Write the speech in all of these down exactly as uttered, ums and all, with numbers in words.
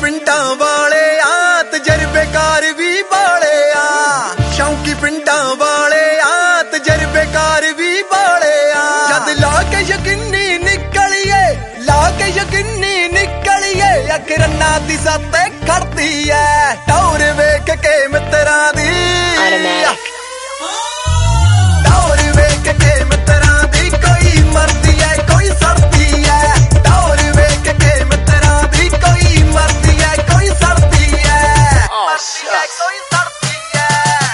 पिंडां वाले आ तजर्बेकार भी बाले आ शौकी पिंडां वाले आ तजर्बेकार भी बाले आ जद ला के यकीनी निकलिए ला के यकीनी निकलिए अकरन्ना दी सत्ते खड़ती है टौर वेख के मित्रा दी टौर वेख के मित्रा दी कोई मरदी है कोई सड़ती है टौर वेख के मित्रा दी कोई मरदी है कोई सड़ती है मरदी है कोई सड़ती है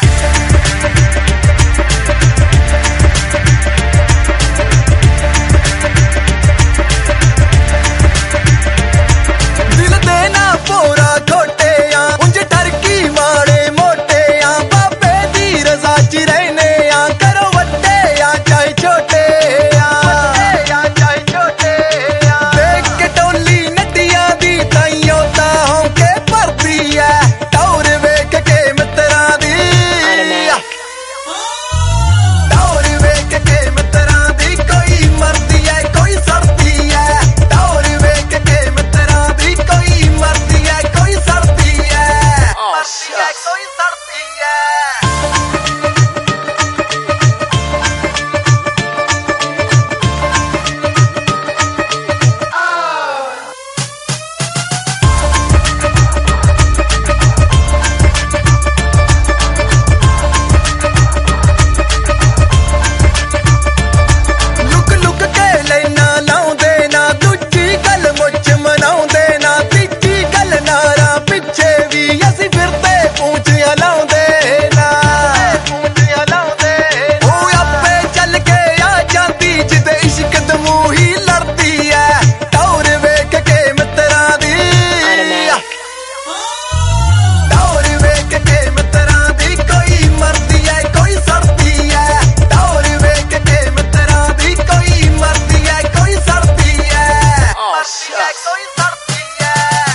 दिल देना पूरा खोटे आ उंज टरकी माड़े मोटे आ बाबे दी रजा च रहने आ करो वड्डे आ चाहे छोटे आ वड्डे आ चाहे छोटे आ देख के टोली नदिया दी ताइयों ता होके भरती है टौर वेख के मित्रा दी टौर वेख के मित्रा दी कोई मरदी है कोई सड़ती है टौर वेख के मित्रा दी कोई मरदी है कोई सड़ती है मरदी है कोई सड़ती है लुक लुक के लेना लाउंदे ना दूजी गल मुझ मनाउंदे ना तीजी गल नारा पिछे भी असी फिरते पूंछ लाउंदे ना पूंछ लाउंदे ओ आपे चल के आ जाती जिदे इश्क दमू ही लड़ती है टौर वेख के मित्रा दी टौर वेख के मित्रा दी कोई मरदी है कोई सड़ती है टौर वेख के मित्रा दी कोई मरदी है कोई सड़ती है मरदी है कोई सड़ती है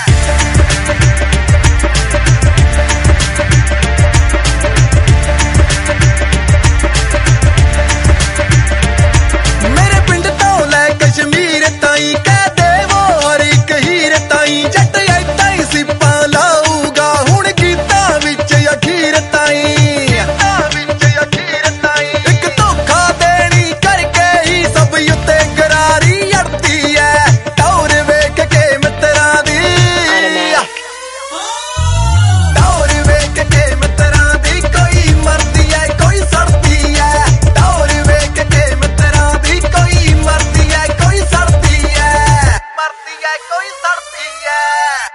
मेरे पिंड तो लै कश्मीर ताई कह दे वो हर एक हीर ताई जट ऐता ही सिप्पा लाऊगा हुण गीता विच अखीर ताई गीता विच अखीर ताई एक धोखा देनी करके ही सब उत्ते गरारी अड़ती है टौर वेख के मित्रा दी टौर वेख के मित्रा दी कोई मरदी है कोई सड़ती है टौर वेख के मित्रा दी कोई मरदी है कोई सड़ती है मरदी है कोई सड़ती है